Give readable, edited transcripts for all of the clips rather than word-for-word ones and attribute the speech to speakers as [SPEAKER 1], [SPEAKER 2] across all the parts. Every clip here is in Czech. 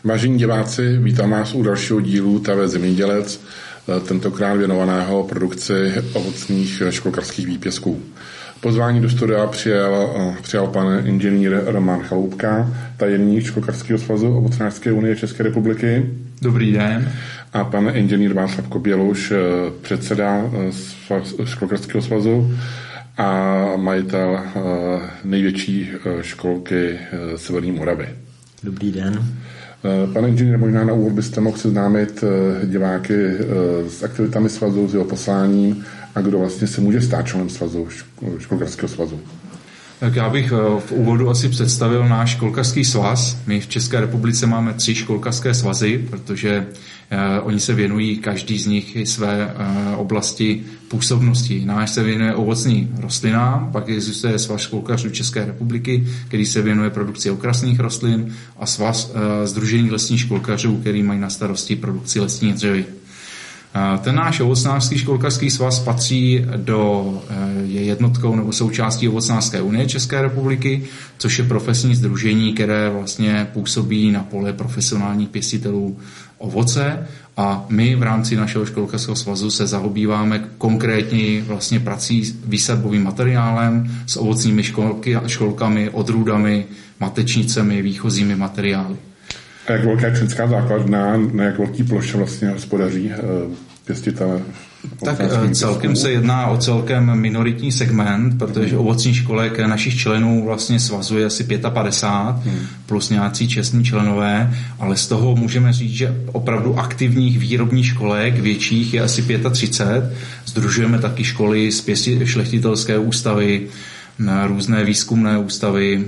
[SPEAKER 1] Vážení diváci, vítám vás u dalšího dílu TV Zemědělec, tentokrát věnovaného produkci ovocných školkařských výpěstků. Pozvání do studia přijal pan inženýr Roman Chaloupka, tajemník Školkařského svazu Ovocnářské unie České republiky.
[SPEAKER 2] Dobrý den.
[SPEAKER 1] A pan inženýr Václav Koběluš, předseda Školkařského svazu a majitel největší školky Severní Moravy.
[SPEAKER 3] Dobrý den.
[SPEAKER 1] Pane inženýr, možná na úvod byste mohl seznámit diváky s aktivitami svazu, s jeho posláním a kdo vlastně se může stát členem svazu, Školkařského svazu.
[SPEAKER 2] Tak já bych v úvodu asi představil náš školkařský svaz. My v České republice máme 3 školkařské svazy, protože oni se věnují každý z nich i své oblasti působnosti. Náš se věnuje ovocným rostlinám, pak existuje svaz školkařů České republiky, který se věnuje produkci okrasných rostlin, a svaz Sdružení lesních školkařů, který mají na starosti produkci lesních dřevin. Ten náš ovocnářský školkařský svaz patří je jednotkou nebo součástí Ovocnářské unie České republiky, což je profesní sdružení, které vlastně působí na poli profesionálních pěstitelů ovoce, a my v rámci našeho školkařského svazu se zaobíváme konkrétně vlastně prací výsadbovým materiálem, s ovocnými školkami, odrůdami, matečnicemi, výchozími materiály.
[SPEAKER 1] A jak velká je členská základna, na jak velký ploše vlastně hospodaří pěstitele?
[SPEAKER 2] Tak celkem se jedná o celkem minoritní segment, protože ovocných školek našich členů vlastně svazuje asi 55, plus nějací čestní členové, ale z toho můžeme říct, že opravdu aktivních výrobních školek větších je asi 35. Sdružujeme taky školy z šlechtitelské ústavy, různé výzkumné ústavy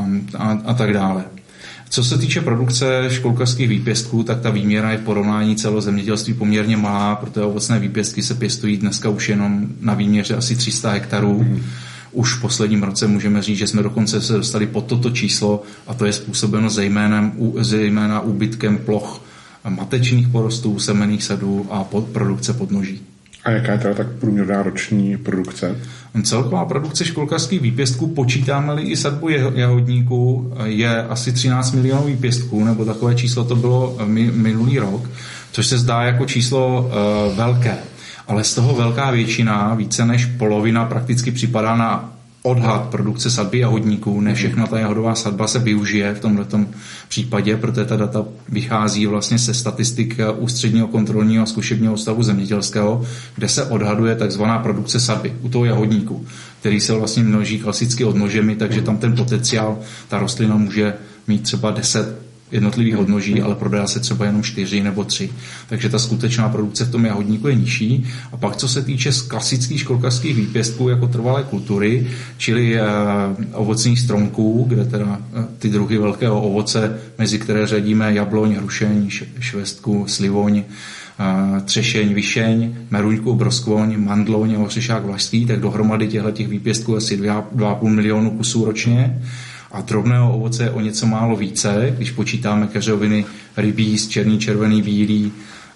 [SPEAKER 2] a tak dále. Co se týče produkce školkařských výpěstků, tak ta výměra je v porovnání celého zemědělství poměrně malá, protože ovocné výpěstky se pěstují dneska už jenom na výměře asi 300 hektarů. Už v posledním roce můžeme říct, že jsme dokonce se dostali pod toto číslo, a to je způsobeno zejména úbytkem ploch matečných porostů, semenných sadů a produkce podnoží.
[SPEAKER 1] A jaká je teda tak průměrná roční produkce?
[SPEAKER 2] Celková produkce školkařských výpěstků, počítáme-li i sadbu jahodníků, je asi 13 milionů výpěstků, nebo takové číslo to bylo minulý rok, což se zdá jako číslo velké. Ale z toho velká většina, více než polovina, prakticky připadá na odhad produkce sadby jahodníků. Ne všechna ta jahodová sadba se využije v tomhletom případě, protože ta data vychází vlastně se statistik Ústředního kontrolního a zkušebního ústavu zemědělského, kde se odhaduje takzvaná produkce sadby u toho jahodníku, který se vlastně množí klasicky odnožemi, takže tam ten potenciál, ta rostlina může mít třeba 10 jednotlivých odnoží, ale prodá se třeba jenom 4 nebo 3. Takže ta skutečná produkce v tom jahodníku je nižší. A pak, co se týče klasických školkařských výpěstků jako trvalé kultury, čili ovocných stromků, kde teda ty druhy velkého ovoce, mezi které řadíme jabloň, hrušeň, švestku, slivoň, třešeň, višeň, meruňku, broskvoň, mandloň a ořešák vlašský, tak dohromady těchto výpěstků asi 2,5 milionu kusů ročně. A drobného ovoce je o něco málo více, když počítáme keřoviny, rybíz, černý, červený, bílý,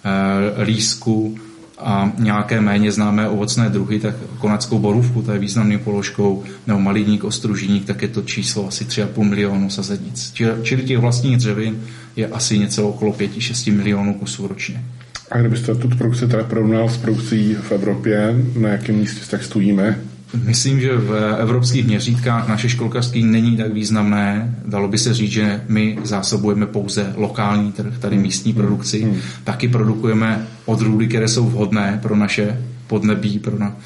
[SPEAKER 2] lísku a nějaké méně známé ovocné druhy, tak konadskou borůvku, to je významnou položkou, nebo malíník, ostružíník, tak je to číslo asi 3,5 milionu sazenic. Čili těch vlastních dřevin je asi něco okolo 5-6 milionů kusů ročně.
[SPEAKER 1] A kdybyste tuto produkci teda porovnal s produkcí v Evropě, na jakém místě tak stojíme?
[SPEAKER 2] Myslím, že v evropských měřítkách naše školkařství není tak významné. Dalo by se říct, že my zásobujeme pouze lokální trh, tady místní produkci. Taky produkujeme odrůdy, které jsou vhodné pro naše podnebí,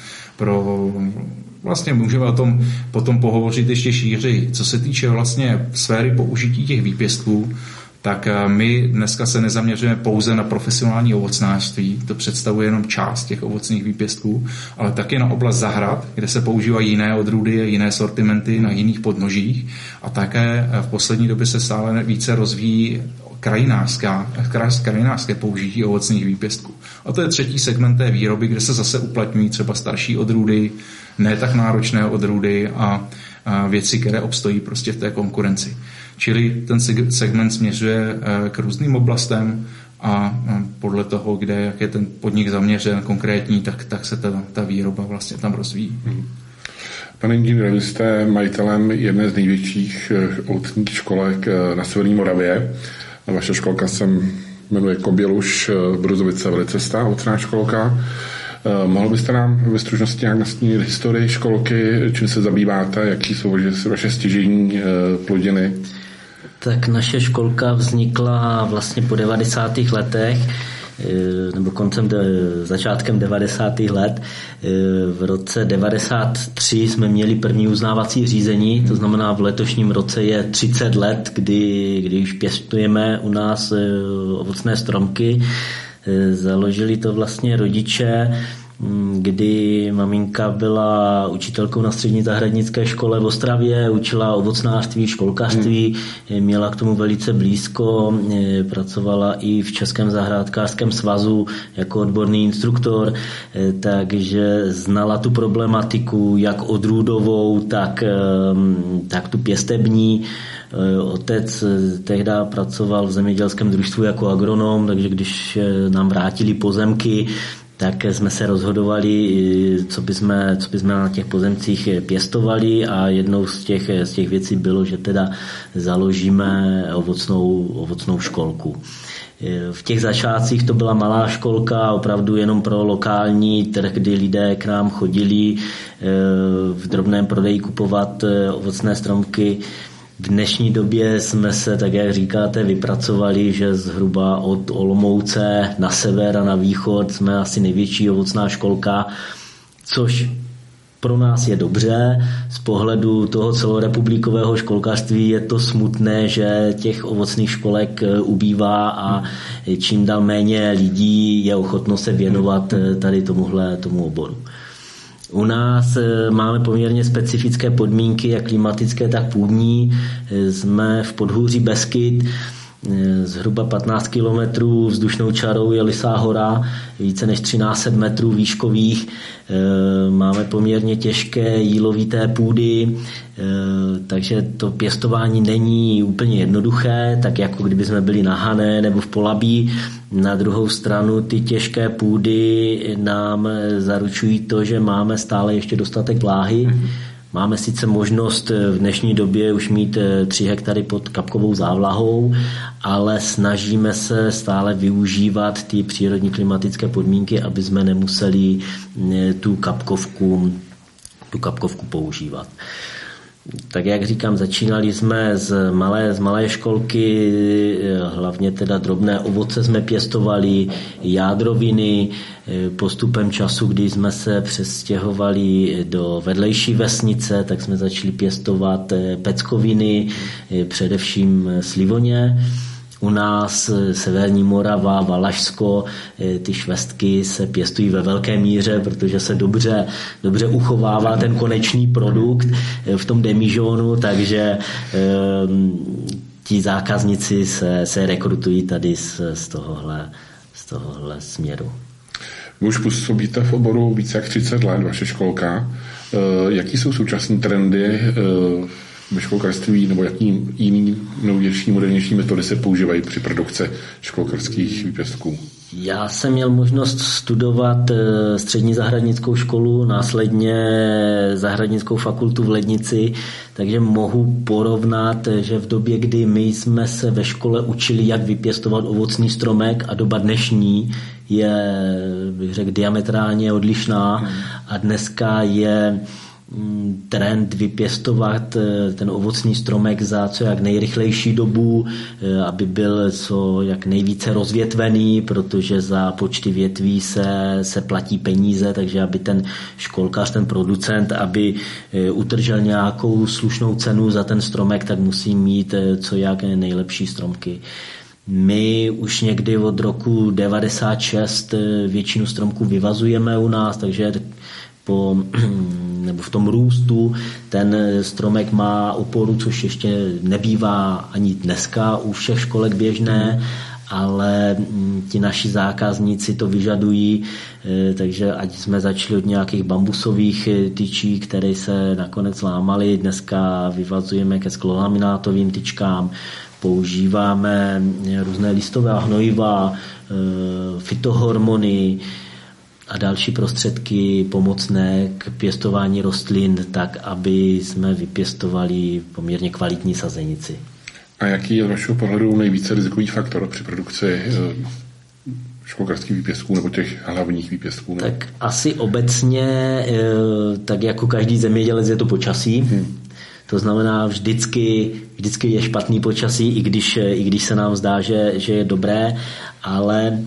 [SPEAKER 2] vlastně můžeme o tom potom pohovořit ještě šířeji. Co se týče vlastně sféry použití těch výpěstků, tak my dneska se nezaměřujeme pouze na profesionální ovocnářství, to představuje jenom část těch ovocných výpěstků, ale taky na oblast zahrad, kde se používají jiné odrůdy, jiné sortimenty na jiných podnožích, a také v poslední době se stále více rozvíjí krajinářské použití ovocných výpěstků. A to je třetí segment té výroby, kde se zase uplatňují třeba starší odrůdy, ne tak náročné odrůdy a věci, které obstojí prostě v té konkurenci. Čili ten segment směřuje k různým oblastem a podle toho, jak je ten podnik zaměřen konkrétní, tak se ta výroba vlastně tam rozvíjí.
[SPEAKER 1] Pane inženýre, vy jste majitelem jedné z největších ovocných školek na Severní Moravě. Vaše školka se jmenuje Koběluš Bruzovice Velicesta, ovocná školka. Mohl byste nám ve stručnosti nějak nastínit historii školky, čím se zabýváte, jaký jsou vaše stěžejní plodiny?
[SPEAKER 3] Tak naše školka vznikla vlastně po 90. letech, nebo začátkem 90. let. V roce 93 jsme měli první uznávací řízení, to znamená v letošním roce je 30 let, kdy už pěstujeme u nás ovocné stromky. Založili to vlastně rodiče, kdy maminka byla učitelkou na střední zahradnické škole v Ostravě, učila ovocnářství, školkařství, měla k tomu velice blízko, pracovala i v Českém zahrádkářském svazu jako odborný instruktor, takže znala tu problematiku jak odrůdovou, tak tu pěstební. Otec tehdy pracoval v zemědělském družstvu jako agronom, takže když nám vrátili pozemky, tak jsme se rozhodovali, co bychom na těch pozemcích pěstovali a jednou z těch věcí bylo, že teda založíme ovocnou školku. V těch začátcích to byla malá školka, opravdu jenom pro lokální trh, kdy lidé k nám chodili v drobném prodeji kupovat ovocné stromky. V dnešní době jsme se, tak jak říkáte, vypracovali, že zhruba od Olomouce na sever a na východ jsme asi největší ovocná školka, což pro nás je dobře. Z pohledu toho celorepublikového školkařství je to smutné, že těch ovocných školek ubývá a čím dál méně lidí je ochotno se věnovat tady tomu oboru. U nás máme poměrně specifické podmínky, jak klimatické, tak půdní. Jsme v podhůří Beskyd, zhruba 15 kilometrů vzdušnou čarou je Lysá hora, více než 1300 metrů výškových. Máme poměrně těžké jílovité půdy, takže to pěstování není úplně jednoduché, tak jako kdyby jsme byli na Hané nebo v Polabí. Na druhou stranu ty těžké půdy nám zaručují to, že máme stále ještě dostatek vláhy. Máme sice možnost v dnešní době už mít 3 hektary pod kapkovou závlahou, ale snažíme se stále využívat ty přírodní klimatické podmínky, aby jsme nemuseli tu kapkovku používat. Tak jak říkám, začínali jsme z malé školky, hlavně teda drobné ovoce jsme pěstovali, jádroviny. Postupem času, kdy jsme se přestěhovali do vedlejší vesnice, tak jsme začali pěstovat peckoviny, především slivoně. U nás Severní Morava, Valašsko, ty švestky se pěstují ve velké míře, protože se dobře uchovává ten konečný produkt v tom demižónu, takže ti zákazníci se rekrutují tady z tohohle směru.
[SPEAKER 1] Vy už působíte v oboru více jak 30 let, vaše školka. Jaký jsou současné trendy ve školkařství, nebo jaký jiný novější, modernější metody se používají při produkci školkařských výpěstků?
[SPEAKER 3] Já jsem měl možnost studovat střední zahradnickou školu, následně zahradnickou fakultu v Lednici, takže mohu porovnat, že v době, kdy my jsme se ve škole učili, jak vypěstovat ovocný stromek, a doba dnešní je, bych řekl, diametrálně odlišná a dneska je trend vypěstovat ten ovocný stromek za co jak nejrychlejší dobu, aby byl co jak nejvíce rozvětvený, protože za počty větví se platí peníze, takže aby ten školkař, ten producent, aby utržel nějakou slušnou cenu za ten stromek, tak musí mít co jak nejlepší stromky. My už někdy od roku 96 většinu stromků vyvazujeme u nás, takže nebo v tom růstu ten stromek má oporu, což ještě nebývá ani dneska u všech školek běžné, ale ti naši zákazníci to vyžadují, takže ať jsme začali od nějakých bambusových tyčí, které se nakonec lámaly, dneska vyvazujeme ke sklolaminátovým tyčkám, používáme různé listové hnojiva, fytohormony a další prostředky pomocné k pěstování rostlin, tak aby jsme vypěstovali poměrně kvalitní sazenici.
[SPEAKER 1] A jaký je z vašeho pohledu nejvíce rizikový faktor při produkci školkařských výpěstků nebo těch hlavních výpěstků?
[SPEAKER 3] Tak asi obecně, tak jako každý zemědělec, je to počasí. To znamená, vždycky je špatný počasí, i když se nám zdá, že je dobré, ale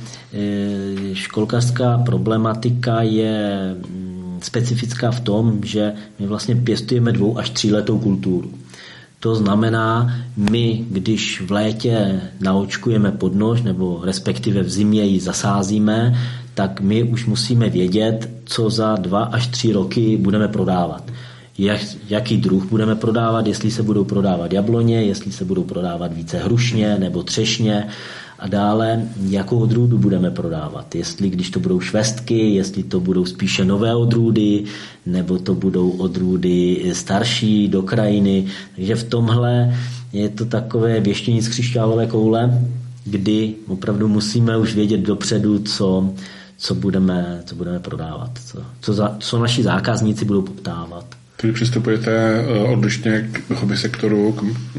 [SPEAKER 3] školkařská problematika je specifická v tom, že my vlastně pěstujeme 2 až 3 letou kulturu. To znamená, my, když v létě naočkujeme podnož, nebo respektive v zimě ji zasázíme, tak my už musíme vědět, co za 2 až 3 roky budeme prodávat. Jaký druh budeme prodávat, jestli se budou prodávat jabloně, jestli se budou prodávat více hrušně nebo třešně a dále, jakou odrůdu budeme prodávat. Jestli, když to budou švestky, jestli to budou spíše nové odrůdy, nebo to budou odrůdy starší do krajiny. Takže v tomhle je to takové věštění z křišťálové koule, kdy opravdu musíme už vědět dopředu, co budeme prodávat, co naši zákazníci budou poptávat.
[SPEAKER 1] Když přistupujete odlišně k hobby sektoru,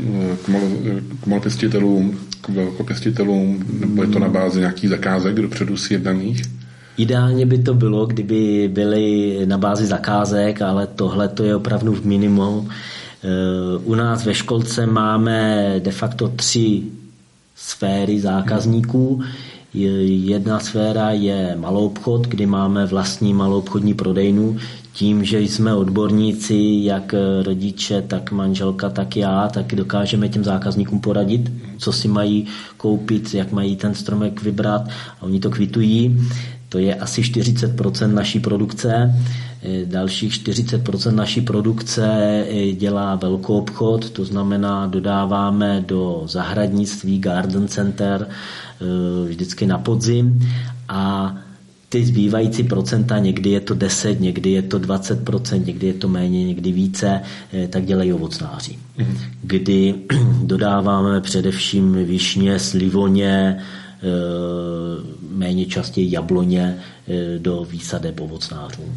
[SPEAKER 1] k malopěstitelům, k velkopěstitelům, nebo je to na bázi nějakých zakázek dopředu sjednaných?
[SPEAKER 3] Ideálně by to bylo, kdyby byly na bázi zakázek, ale tohle to je opravdu v minimum. U nás ve školce máme de facto 3 sféry zákazníků. Jedna sféra je maloobchod, kdy máme vlastní maloobchodní prodejnu. Tím, že jsme odborníci, jak rodiče, tak manželka, tak já, tak dokážeme těm zákazníkům poradit, co si mají koupit, jak mají ten stromek vybrat a oni to kvitují. To je asi 40% naší produkce. Dalších 40% naší produkce dělá velkoobchod, to znamená dodáváme do zahradnictví, garden center, vždycky na podzim a ty zbývající procenta, někdy je to 10, někdy je to 20%, někdy je to méně, někdy více, tak dělají ovocnáři. Kdy dodáváme především višně, slivoně, méně častěji jabloně do výsadeb ovocnářů.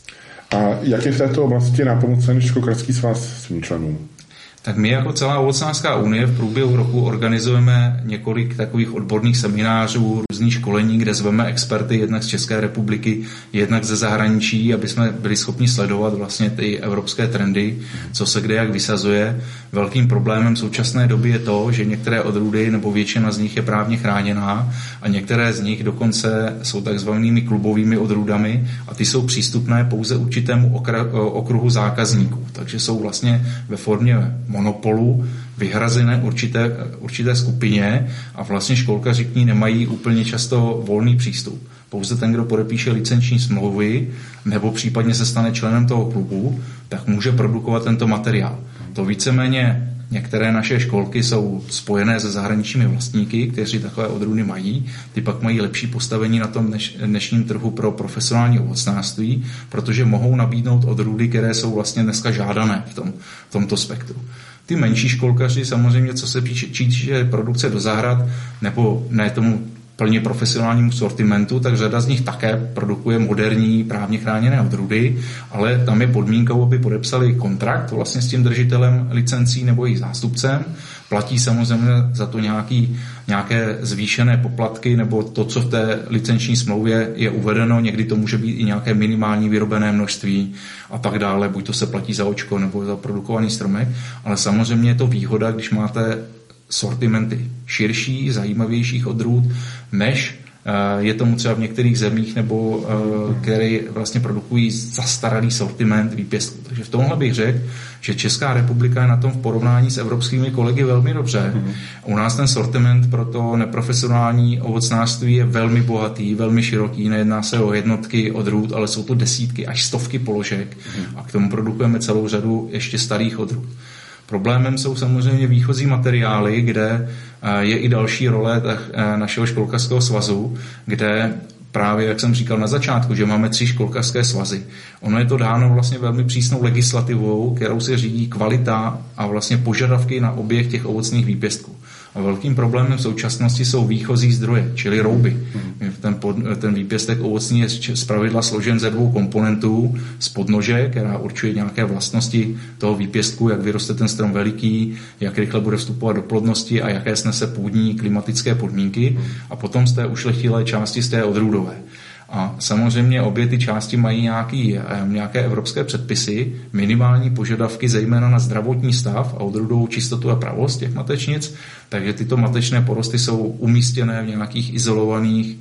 [SPEAKER 1] A jak je v této oblasti nápomocen školkařský svaz svým členům?
[SPEAKER 2] Tak my jako celá ovocnářská unie v průběhu roku organizujeme několik takových odborných seminářů, různých školení, kde zveme experty jednak z České republiky, jednak ze zahraničí, aby jsme byli schopni sledovat vlastně ty evropské trendy, co se kde jak vysazuje. Velkým problémem v současné doby je to, že některé odrůdy nebo většina z nich je právně chráněná a některé z nich dokonce jsou takzvanými klubovými odrůdami a ty jsou přístupné pouze určitému okruhu zákazníků. Takže jsou vlastně ve formě monopolu vyhrazené určité skupině a vlastně školkaři k ní nemají úplně často volný přístup. Pouze ten, kdo podepíše licenční smlouvy nebo případně se stane členem toho klubu, tak může produkovat tento materiál. To víceméně některé naše školky jsou spojené se zahraničními vlastníky, kteří takové odrůdy mají. Ty pak mají lepší postavení na tom dnešním trhu pro profesionální ovocnářství, protože mohou nabídnout odrůdy, které jsou vlastně dneska žádané v tomto spektru. Ty menší školkaři samozřejmě, co se týče produkce do zahrad, nebo ne tomu plně profesionálnímu sortimentu, tak řada z nich také produkuje moderní právně chráněné odrůdy, ale tam je podmínkou, aby podepsali kontrakt vlastně s tím držitelem licencí nebo jejich zástupcem. Platí samozřejmě za to nějaké zvýšené poplatky nebo to, co v té licenční smlouvě je uvedeno. Někdy to může být i nějaké minimální vyrobené množství a tak dále. Buď to se platí za očko nebo za produkovaný stromek, ale samozřejmě je to výhoda, když máte sortimenty širší, zajímavějších odrůd, než je tomu třeba v některých zemích, nebo které vlastně produkují zastaralý sortiment výpěstků. Takže v tomhle bych řekl, že Česká republika je na tom v porovnání s evropskými kolegy velmi dobře. U nás ten sortiment pro to neprofesionální ovocnářství je velmi bohatý, velmi široký, nejedná se o jednotky odrůd, ale jsou to desítky až stovky položek a k tomu produkujeme celou řadu ještě starých odrůd. Problémem jsou samozřejmě výchozí materiály, kde je i další role našeho školkařského svazu, kde právě, jak jsem říkal na začátku, že máme 3 školkařské svazy. Ono je to dáno vlastně velmi přísnou legislativou, kterou se řídí kvalita a vlastně požadavky na oběh těch ovocných výpěstků. A velkým problémem v současnosti jsou výchozí zdroje, čili rouby. Ten výpěstek ovocný je zpravidla složen ze 2 komponentů, z podnože, která určuje nějaké vlastnosti toho výpěstku, jak vyroste ten strom veliký, jak rychle bude vstupovat do plodnosti a jaké snese půdní klimatické podmínky, a potom z té ušlechtilé části, z té odrůdové. A samozřejmě obě ty části mají nějaké evropské předpisy, minimální požadavky zejména na zdravotní stav a odrůdovou čistotu a pravost těch matečnic, takže tyto matečné porosty jsou umístěné v nějakých izolovaných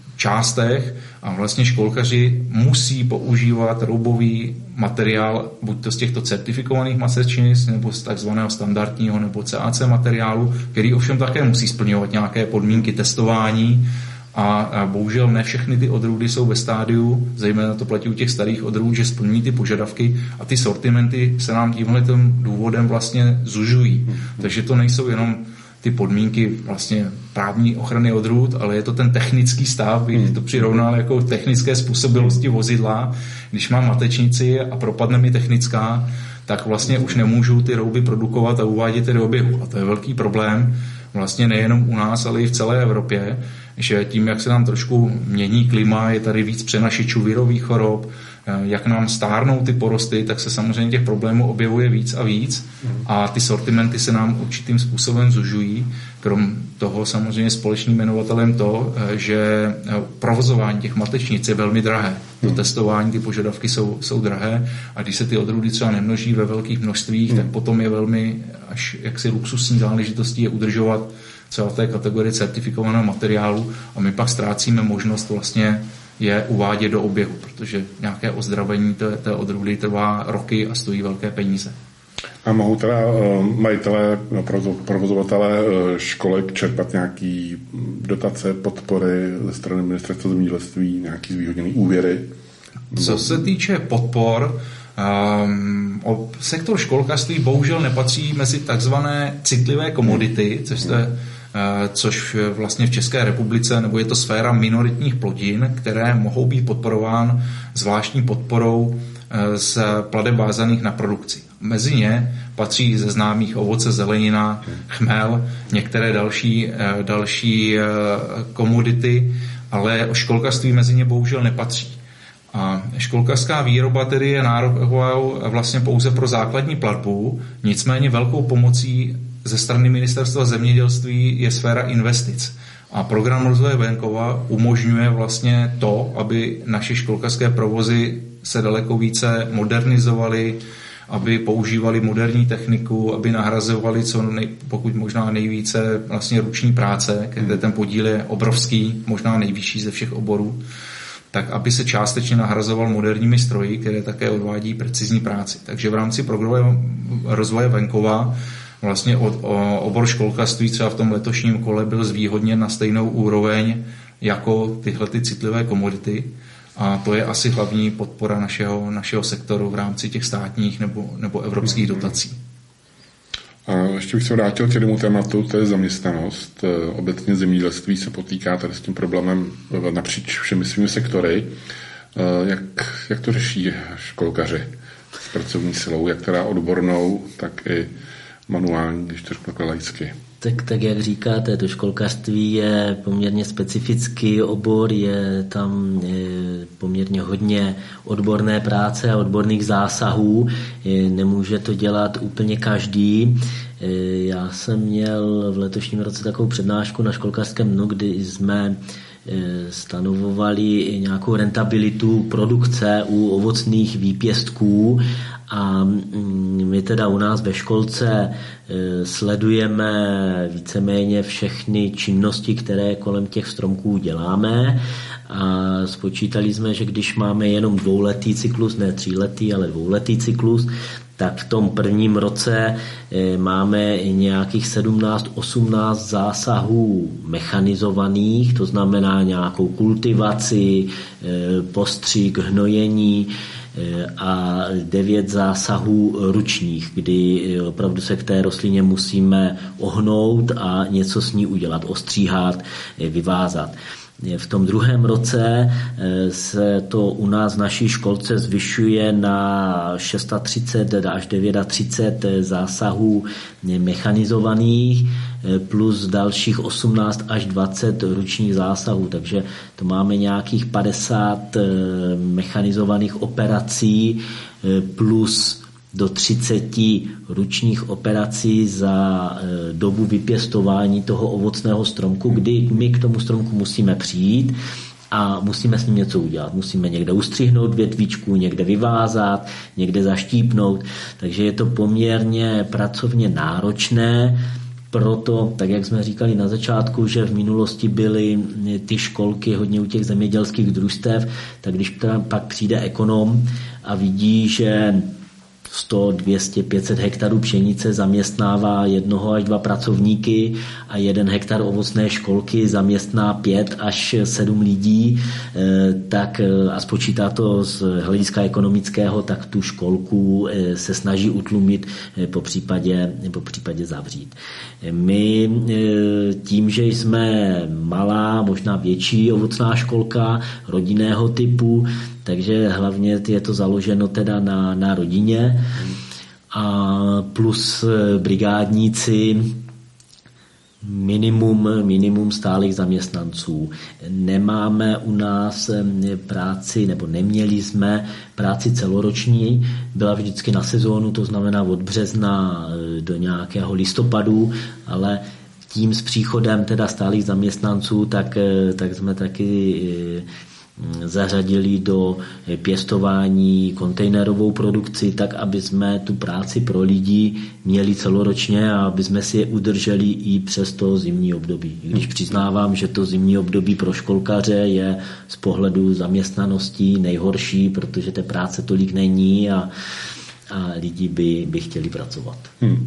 [SPEAKER 2] částech a vlastně školkaři musí používat roubový materiál buď to z těchto certifikovaných matečnic nebo z takzvaného standardního nebo CAC materiálu, který ovšem také musí splňovat nějaké podmínky testování. A bohužel ne všechny ty odrůdy jsou ve stádiu, zejména to platí u těch starých odrůd, že splňují ty požadavky a ty sortimenty se nám tímhletým důvodem vlastně zužují. Takže to nejsou jenom ty podmínky vlastně právní ochrany odrůd, ale je to ten technický stav, bych to přirovnal jako technické způsobilosti vozidla. Když mám matečnici a propadne mi technická, tak vlastně už nemůžu ty rouby produkovat a uvádět do oběhu. A to je velký problém vlastně nejenom u nás, ale i v celé Evropě, že tím, jak se nám trošku mění klima, je tady víc přenašičů virových chorob, jak nám stárnou ty porosty, tak se samozřejmě těch problémů objevuje víc a víc a ty sortimenty se nám určitým způsobem zužují. Krom toho samozřejmě společným jmenovatelem to, že provozování těch matečnic je velmi drahé. To testování, ty požadavky jsou drahé a když se ty odrůdy třeba nemnoží ve velkých množstvích, tak potom je velmi až jaksi luxusní záležitostí je udržovat třeba v té kategorii certifikovaného materiálu a my pak ztrácíme možnost vlastně je uvádět do oběhu, protože nějaké ozdravení té odrůdy trvá roky a stojí velké peníze.
[SPEAKER 1] A mohou teda majitelé, provozovatelé školek čerpat nějaký dotace, podpory ze strany Ministerstva zemědělství, nějaký zvýhodněný úvěry?
[SPEAKER 2] Co se týče podpor, sektor školkařství bohužel nepatří mezi takzvané citlivé komodity, což vlastně v České republice, nebo je to sféra minoritních plodin, které mohou být podporovány zvláštní podporou z plateb vázaných na produkci. Mezi ně patří ze známých ovoce, zelenina, chmel, některé další komodity, ale školkařství mezi ně bohužel nepatří. A školkařská výroba tedy je nároková vlastně pouze pro základní platbu, nicméně velkou pomocí ze strany Ministerstva zemědělství je sféra investic. A program rozvoje venkova umožňuje vlastně to, aby naše školkařské provozy se daleko více modernizovaly, aby používali moderní techniku, aby nahrazovali pokud možná nejvíce vlastně ruční práce, kde ten podíl je obrovský, možná nejvyšší ze všech oborů, tak aby se částečně nahrazoval moderními stroji, které také odvádí precizní práci. Takže v rámci programu rozvoje venkova vlastně obor školkařství třeba v tom letošním kole byl zvýhodněn na stejnou úroveň jako tyhle ty citlivé komodity. A to je asi hlavní podpora našeho sektoru v rámci těch státních nebo evropských dotací.
[SPEAKER 1] A ještě bych se vrátil k jednomu tématu, to je zaměstnanost. Obecně zemědělství se potýká tady s tím problémem napříč všemi svými sektory. Jak to řeší školkaři s pracovní silou, jak teda odbornou, tak i manuální, když to řeknu laicky?
[SPEAKER 3] Tak jak říkáte, to školkařství je poměrně specifický obor, je tam poměrně hodně odborné práce a odborných zásahů, nemůže to dělat úplně každý. Já jsem měl v letošním roce takovou přednášku na školkařském dnu, kdy jsme stanovovali nějakou rentabilitu produkce u ovocných výpěstků a my teda u nás ve školce sledujeme víceméně všechny činnosti, které kolem těch stromků děláme a spočítali jsme, že když máme jenom dvouletý cyklus, ne tříletý, ale dvouletý cyklus, tak v tom prvním roce máme nějakých 17-18 zásahů mechanizovaných, to znamená nějakou kultivaci, postřik, hnojení a 9 zásahů ručních, kdy opravdu se k té rostlině musíme ohnout a něco s ní udělat, ostříhat, vyvázat. V tom druhém roce se to u nás v naší školce zvyšuje na 36 až 39 zásahů mechanizovaných, plus dalších 18 až 20 ručních zásahů, takže to máme nějakých 50 mechanizovaných operací plus do 30 ručních operací za dobu vypěstování toho ovocného stromku, kdy my k tomu stromku musíme přijít a musíme s ním něco udělat. Musíme někde ustřihnout větvičku, někde vyvázat, někde zaštípnout. Takže je to poměrně pracovně náročné. Proto, tak jak jsme říkali na začátku, že v minulosti byly ty školky hodně u těch zemědělských družstev, tak když pak přijde ekonom a vidí, že 100, 200, 500 hektarů pšenice zaměstnává 1 až 2 pracovníky a 1 hektar ovocné školky zaměstná 5 až 7 lidí, tak a spočítá to z hlediska ekonomického, tak tu školku se snaží utlumit, po případě zavřít. My tím, že jsme malá, možná větší ovocná školka rodinného typu, takže hlavně je to založeno teda na rodině a plus brigádníci, minimum stálých zaměstnanců. Nemáme u nás práci, nebo neměli jsme práci celoroční, byla vždycky na sezónu, to znamená od března do nějakého listopadu, ale tím s příchodem teda stálých zaměstnanců, tak jsme taky zařadili do pěstování kontejnerovou produkci, tak aby jsme tu práci pro lidi měli celoročně a aby jsme si je udrželi i přes to zimní období. I když přiznávám, že to zimní období pro školkaře je z pohledu zaměstnanosti nejhorší, protože té práce tolik není a lidi by chtěli pracovat.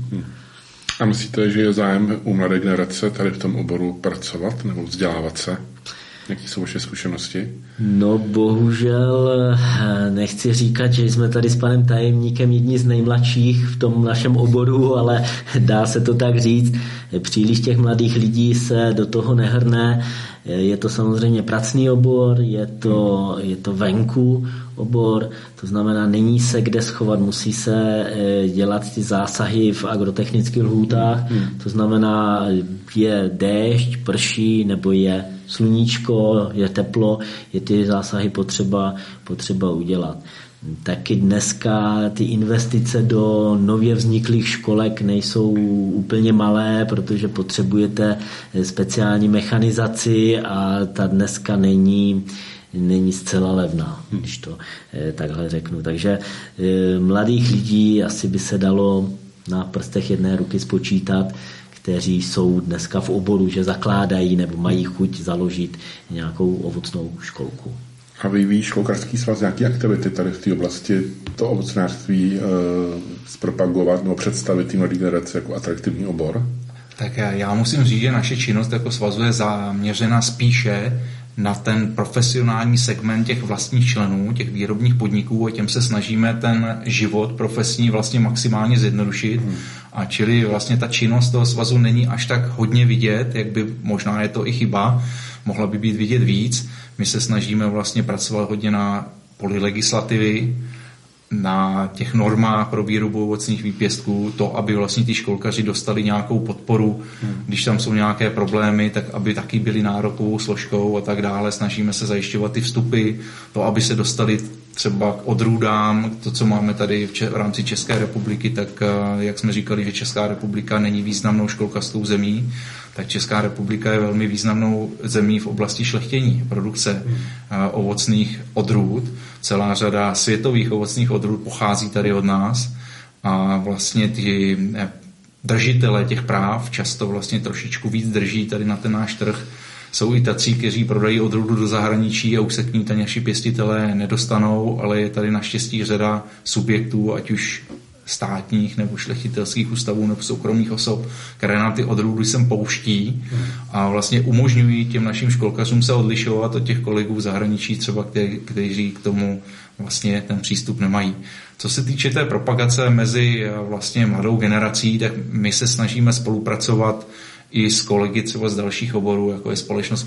[SPEAKER 1] A myslíte, že je zájem u mladé generace tady v tom oboru pracovat nebo vzdělávat se? Jaké jsou vaše zkušenosti?
[SPEAKER 3] No bohužel nechci říkat, že jsme tady s panem tajemníkem jedni z nejmladších v tom našem oboru, ale dá se to tak říct. Příliš těch mladých lidí se do toho nehrne. Je to samozřejmě pracný obor, je to venku obor, to znamená, není se kde schovat, musí se dělat ty zásahy v agrotechnických lhůtách, to znamená, je déšť, prší, nebo je sluníčko, je teplo, je ty zásahy potřeba udělat. Taky dneska ty investice do nově vzniklých školek nejsou úplně malé, protože potřebujete speciální mechanizaci a ta dneska není zcela levná, když to takhle řeknu. Takže mladých lidí asi by se dalo na prstech jedné ruky spočítat, kteří jsou dneska v oboru, že zakládají nebo mají chuť založit nějakou ovocnou školku.
[SPEAKER 1] A vyvíjí školkařský svaz nějaké aktivity tady v té oblasti, to ovocnářství zpropagovat nebo představit té mladé generaci jako atraktivní obor?
[SPEAKER 2] Tak já musím říct, že naše činnost jako svazu je zaměřena spíše na ten profesionální segment těch vlastních členů, těch výrobních podniků, a těm se snažíme ten život profesní vlastně maximálně zjednodušit. A čili vlastně ta činnost toho svazu není až tak hodně vidět, jak by, možná je to i chyba, mohla by být vidět víc. My se snažíme vlastně pracovat hodně na poli legislativy, na těch normách pro výrobu ovocných výpěstků, to, aby vlastně ty školkaři dostali nějakou podporu, když tam jsou nějaké problémy, tak aby taky byli nárokovou složkou a tak dále. Snažíme se zajišťovat ty vstupy, to, aby se dostali třeba k odrůdám, to, co máme tady v rámci České republiky, tak jak jsme říkali, že Česká republika není významnou školkařskou zemí, tak Česká republika je velmi významnou zemí v oblasti šlechtění, produkce ovocných odrůd. Celá řada světových ovocných odrůd pochází tady od nás a vlastně ty držitele těch práv často vlastně trošičku víc drží tady na ten náš trh. Jsou i tací, kteří prodají odrůdu do zahraničí a už se k ní naši pěstitelé nedostanou, ale je tady naštěstí řada subjektů, ať už státních nebo šlechtitelských ústavů nebo soukromých osob, které nám ty odrůdy sem pouští a vlastně umožňují těm našim školkařům se odlišovat od těch kolegů v zahraničí, třeba kteří k tomu vlastně ten přístup nemají. Co se týče té propagace mezi vlastně mladou generací, tak my se snažíme spolupracovat i s kolegy třeba z dalších oborů, jako je Společnost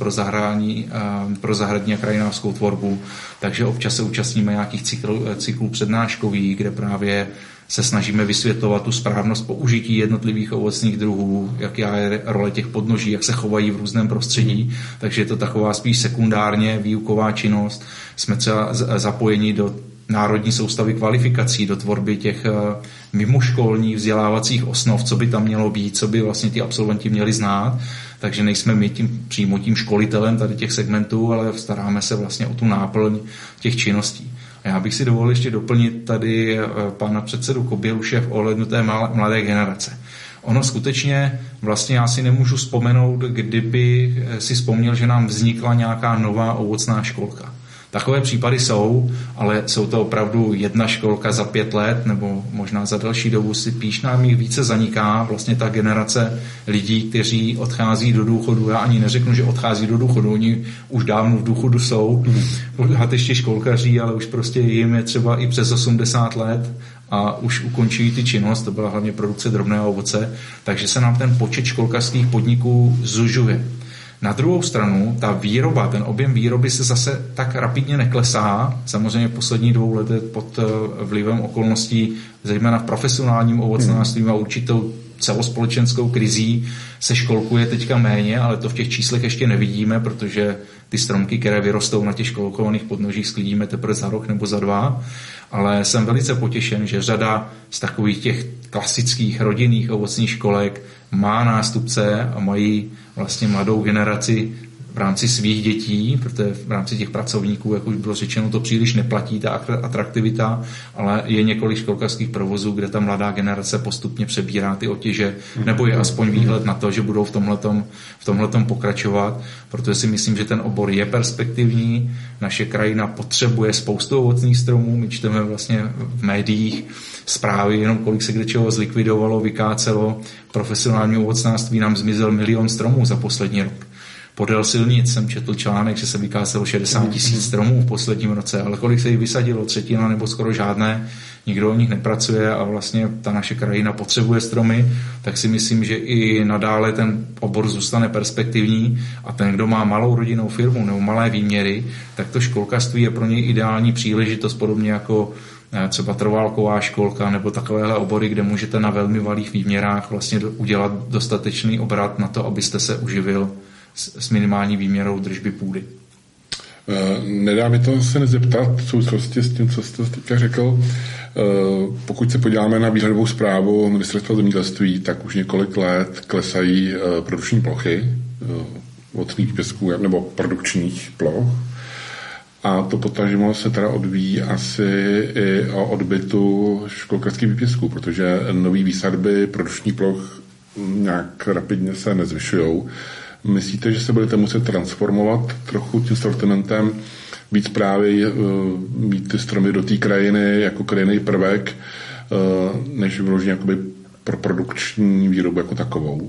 [SPEAKER 2] pro zahradní a krajinářskou tvorbu. Takže občas se účastníme nějakých cyklů přednáškových, kde právě se snažíme vysvětlovat tu správnost použití jednotlivých ovocných druhů, jaká je role těch podnoží, jak se chovají v různém prostředí, takže je to taková spíš sekundárně výuková činnost. Jsme třeba zapojeni do národní soustavy kvalifikací, do tvorby těch mimoškolních vzdělávacích osnov, co by tam mělo být, co by vlastně ti absolventi měli znát, takže nejsme my přímo tím školitelem tady těch segmentů, ale staráme se vlastně o tu náplň těch činností. A já bych si dovolil ještě doplnit tady pana předsedu Koběluše v ohledu té mladé generace. Ono skutečně, vlastně já si nemůžu vzpomenout, kdyby si vzpomněl, že nám vznikla nějaká nová ovocná školka. Takové případy jsou, ale jsou to opravdu jedna školka za 5 let, nebo možná za další dobu spíš nám jich více zaniká. Vlastně ta generace lidí, kteří odchází do důchodu, já ani neřeknu, že odchází do důchodu, oni už dávno v důchodu jsou, pořád ještě školkaří, ale už prostě jim je třeba i přes 80 let a už ukončují ty činnost, to byla hlavně produkce drobného ovoce, takže se nám ten počet školkařských podniků zužuje. Na druhou stranu, ta výroba, ten objem výroby se zase tak rapidně neklesá. Samozřejmě v posledních 2 letech pod vlivem okolností, zejména v profesionálním ovocnářství a určitou celospolečenskou krizí se školkuje teďka méně, ale to v těch číslech ještě nevidíme, protože ty stromky, které vyrostou na těch školkovaných podnožích, sklidíme teprve za rok nebo za 2. Ale jsem velice potěšen, že řada z takových těch klasických rodinných ovocných školek má nástupce a mají vlastně mladou generaci v rámci svých dětí, protože v rámci těch pracovníků, jak už bylo řečeno, to příliš neplatí, ta atraktivita, ale je několik školkařských provozů, kde ta mladá generace postupně přebírá ty otěže, nebo je aspoň výhled na to, že budou v tomhletom pokračovat, protože si myslím, že ten obor je perspektivní, naše krajina potřebuje spoustu ovocných stromů, my čteme vlastně v médiích zprávy, jenom kolik se kde čeho zlikvidovalo, vykácelo, profesionální ovocnářství nám zmizel 1 000 000 stromů za poslední rok. Podél silnic jsem četl článek, že se vykázalo 60 000 stromů v posledním roce, ale kolik se jich vysadilo, 1/3 nebo skoro žádné, nikdo o nich nepracuje a vlastně ta naše krajina potřebuje stromy, tak si myslím, že i nadále ten obor zůstane perspektivní a ten, kdo má malou rodinnou firmu nebo malé výměry, tak to školkařství je pro něj ideální příležitost, podobně jako třeba trvalková školka nebo takovéhle obory, kde můžete na velmi malých výměrách vlastně udělat dostatečný obrat na to, abyste se uživil s minimální výměrou držby půdy.
[SPEAKER 1] Nedá mi to se nezeptat v souvislosti s tím, co jste teďka řekl. Pokud se podíváme na výhledovou zprávu Ministerstva zemědělství, tak už několik let klesají produkční plochy ovocných výpěstků nebo produkčních ploch. A to potažmo se teda odvíjí asi i o odbytu školkařských výpěstků, protože nový výsadby produkčních ploch nějak rapidně se nezvyšujou. Myslíte, že se budete muset transformovat trochu tím sortimentem, víc právě mít ty stromy do té krajiny jako krajinný prvek, než vyloženě jakoby pro produkční výrobu jako takovou?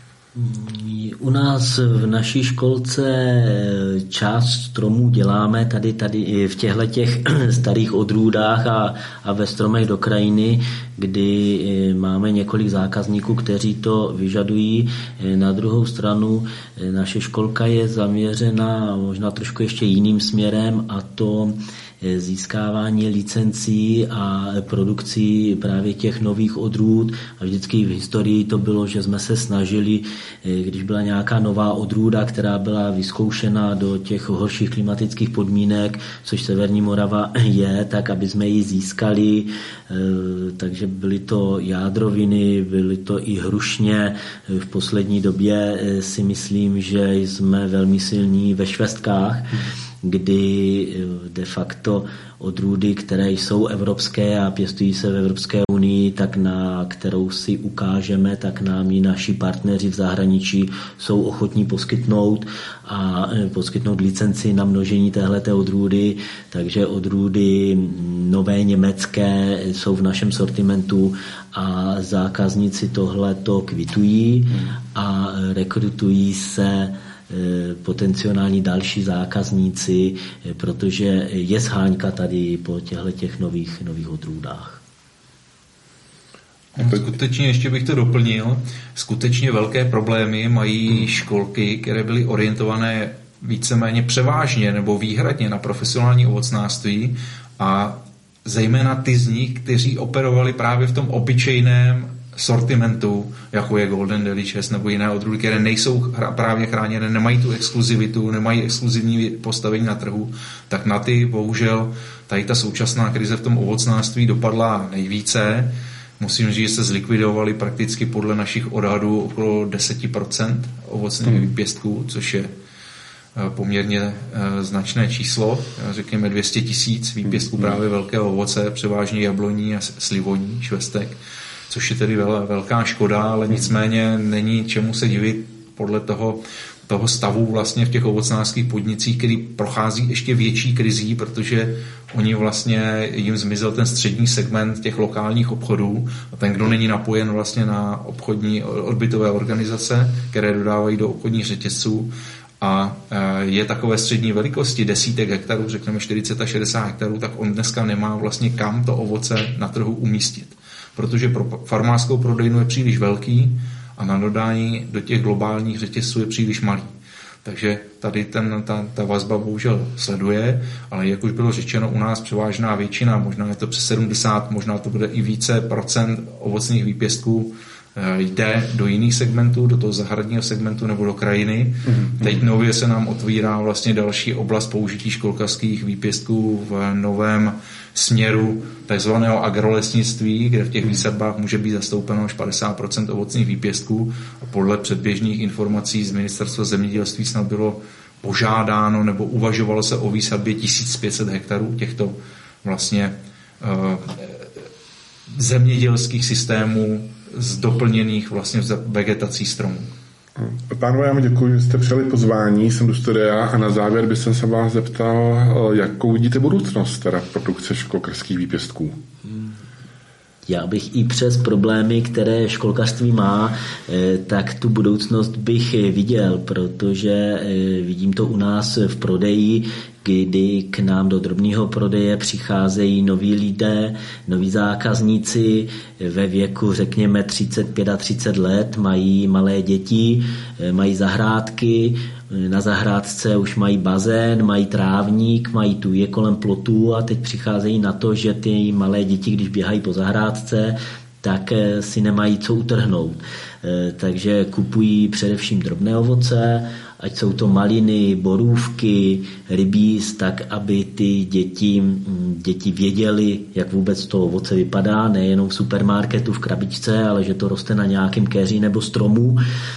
[SPEAKER 3] U nás v naší školce část stromů děláme tady i v těch starých odrůdách a ve stromech do krajiny, kdy máme několik zákazníků, kteří to vyžadují. Na druhou stranu naše školka je zaměřena možná trošku ještě jiným směrem, a to získávání licencí a produkcí právě těch nových odrůd. A vždycky v historii to bylo, že jsme se snažili, když byla nějaká nová odrůda, která byla vyzkoušena do těch horších klimatických podmínek, což Severní Morava je, tak aby jsme ji získali. Takže byly to jádroviny, byly to i hrušně. V poslední době si myslím, že jsme velmi silní ve švestkách, kdy de facto odrůdy, které jsou evropské a pěstují se v Evropské unii, tak na kterou si ukážeme, tak nám i naši partneři v zahraničí jsou ochotní poskytnout licenci na množení téhleté odrůdy, takže odrůdy nové německé jsou v našem sortimentu a zákazníci tohleto kvitují a rekrutují se potenciální další zákazníci, protože je sháňka tady po těch nových odrůdách.
[SPEAKER 2] Skutečně ještě bych to doplnil. Skutečně velké problémy mají školky, které byly orientované víceméně převážně nebo výhradně na profesionální ovocnářství a zejména ty z nich, kteří operovali právě v tom obyčejném sortimentu, jako je Golden Delicious nebo jiné odrůdy, které nejsou právě chráněné, nemají tu exkluzivitu, nemají exkluzivní postavení na trhu, tak na ty bohužel tady ta současná krize v tom ovocnářství dopadla nejvíce. Musím říct, že se zlikvidovali prakticky podle našich odhadů okolo 10% ovocných výpěstků, což je poměrně značné číslo, řekněme 200 000 výpěstků právě velkého ovoce, převážně jabloní a slivoní, švestek, což je tedy velká škoda, ale nicméně není čemu se divit podle toho stavu vlastně v těch ovocnářských podnicích, který prochází ještě větší krizí, protože oni vlastně, jim zmizel ten střední segment těch lokálních obchodů a ten, kdo není napojen vlastně na obchodní odbytové organizace, které dodávají do obchodních řetězců, a je takové střední velikosti desítek hektarů, řekněme 40 a 60 hektarů, tak on dneska nemá vlastně kam to ovoce na trhu umístit. Protože pro farmářskou prodejnu je příliš velký a na dodání do těch globálních řetězců je příliš malý. Takže tady ta vazba bohužel sleduje, ale jak už bylo řečeno, u nás převážná většina, možná je to přes 70, možná to bude i více procent ovocných výpěstků, jde do jiných segmentů, do toho zahradního segmentu nebo do krajiny. Teď nově se nám otvírá vlastně další oblast použití školkařských výpěstků v novém směru takzvaného agrolesnictví, kde v těch výsadbách může být zastoupeno až 50% ovocných výpěstků a podle předběžných informací z Ministerstva zemědělství snad bylo požádáno nebo uvažovalo se o výsadbě 1500 hektarů těchto vlastně zemědělských systémů z doplněných vlastně vegetací stromů.
[SPEAKER 1] Pánové, já vám děkuji, že jste přijali pozvání sem do studia a na závěr bych se vás zeptal, jakou vidíte budoucnost teda produkce školkařských výpěstků?
[SPEAKER 3] Já bych i přes problémy, které školkařství má, tak tu budoucnost bych viděl, protože vidím to u nás v prodeji, kdy k nám do drobného prodeje přicházejí noví lidé, noví zákazníci ve věku, řekněme, 35 a 30 let, mají malé děti, mají zahrádky, na zahrádce už mají bazén, mají trávník, mají tuje kolem plotů a teď přicházejí na to, že ty malé děti, když běhají po zahrádce, tak si nemají co utrhnout. Takže kupují především drobné ovoce, ať jsou to maliny, borůvky, rybíz, tak aby ty děti věděly, jak vůbec to ovoce vypadá, nejenom v supermarketu v krabičce, ale že to roste na nějakém keři nebo stromu.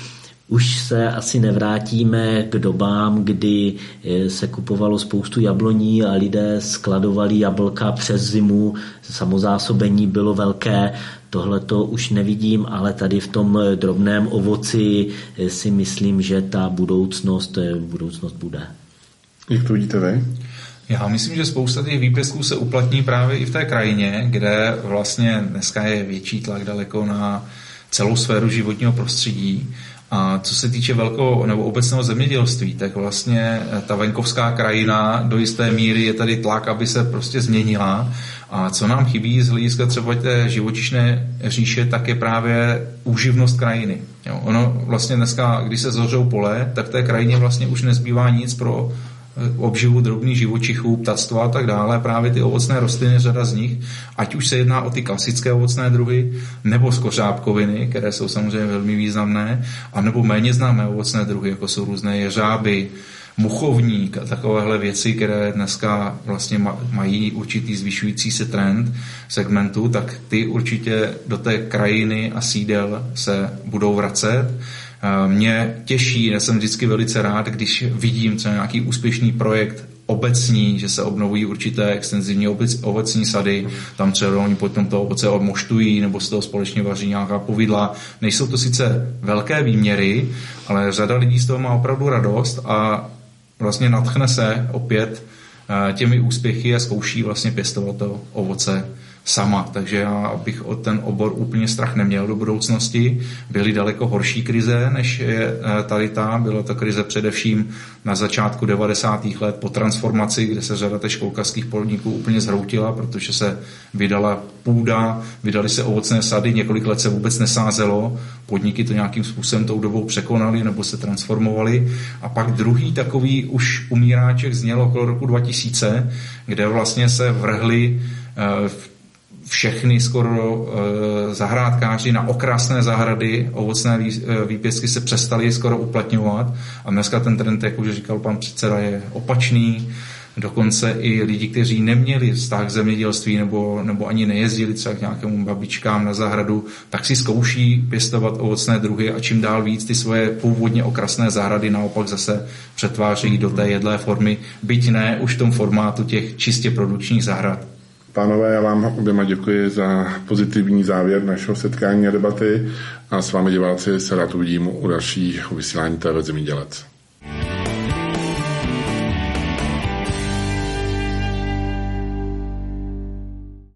[SPEAKER 3] Už se asi nevrátíme k dobám, kdy se kupovalo spoustu jabloní a lidé skladovali jablka přes zimu, samozásobení bylo velké. Tohle to už nevidím, ale tady v tom drobném ovoci si myslím, že ta budoucnost bude.
[SPEAKER 1] Jak to vidíte vy?
[SPEAKER 2] Já myslím, že spousta těch výpěstků se uplatní právě i v té krajině, kde vlastně dneska je větší tlak daleko na celou sféru životního prostředí. A co se týče velkého nebo obecného zemědělství, tak vlastně ta venkovská krajina do jisté míry je tady tlak, aby se prostě změnila. A co nám chybí z hlediska třeba té živočišné říše, tak je právě úživnost krajiny. Jo, ono vlastně dneska, když se zořou pole, tak v té krajině vlastně už nezbývá nic pro obživu drobných živočichů, ptactva a tak dále. Právě ty ovocné rostliny, řada z nich, ať už se jedná o ty klasické ovocné druhy, nebo skořápkoviny, které jsou samozřejmě velmi významné, anebo méně známé ovocné druhy, jako jsou různé jeřáby, muchovník a takovéhle věci, které dneska vlastně mají určitý zvyšující se trend segmentu, tak ty určitě do té krajiny a sídel se budou vracet. Mě těší, já jsem vždycky velice rád, když vidím, co je nějaký úspěšný projekt obecní, že se obnovují určité extenzivní ovocní sady, tam třeba oni potom to ovoce odmoštují nebo z toho společně vaří nějaká povidla. Nejsou to sice velké výměry, ale řada lidí z toho má opravdu radost a vlastně nadchne se opět těmi úspěchy a zkouší vlastně pěstovat to ovoce sama. Takže já bych o ten obor úplně strach neměl do budoucnosti. Byly daleko horší krize, než je tady ta. Byla to krize především na začátku 90. let po transformaci, kde se řada těch školkařských podniků úplně zhroutila, protože se vydala půda, vydaly se ovocné sady, několik let se vůbec nesázelo. Podniky to nějakým způsobem tou dobou překonaly nebo se transformovaly. A pak druhý takový už umíráček zněl okolo roku 2000, kde vlastně se vrhly všechny skoro zahrádkáři na okrasné zahrady ovocné výpěstky se přestali skoro uplatňovat a dneska ten trend, jak už říkal pan předseda, je opačný. Dokonce i lidi, kteří neměli vztah k zemědělství nebo ani nejezdili třeba k nějakému babičkám na zahradu, tak si zkouší pěstovat ovocné druhy a čím dál víc ty svoje původně okrasné zahrady naopak zase přetvářejí do té jedlé formy, byť ne už v tom formátu těch čistě produkčních zahrad.
[SPEAKER 1] Pánové, já vám oběma děkuji za pozitivní závěr našeho setkání a debaty a s vámi diváci se rád uvidím u dalších vysílání TV Zemědělec.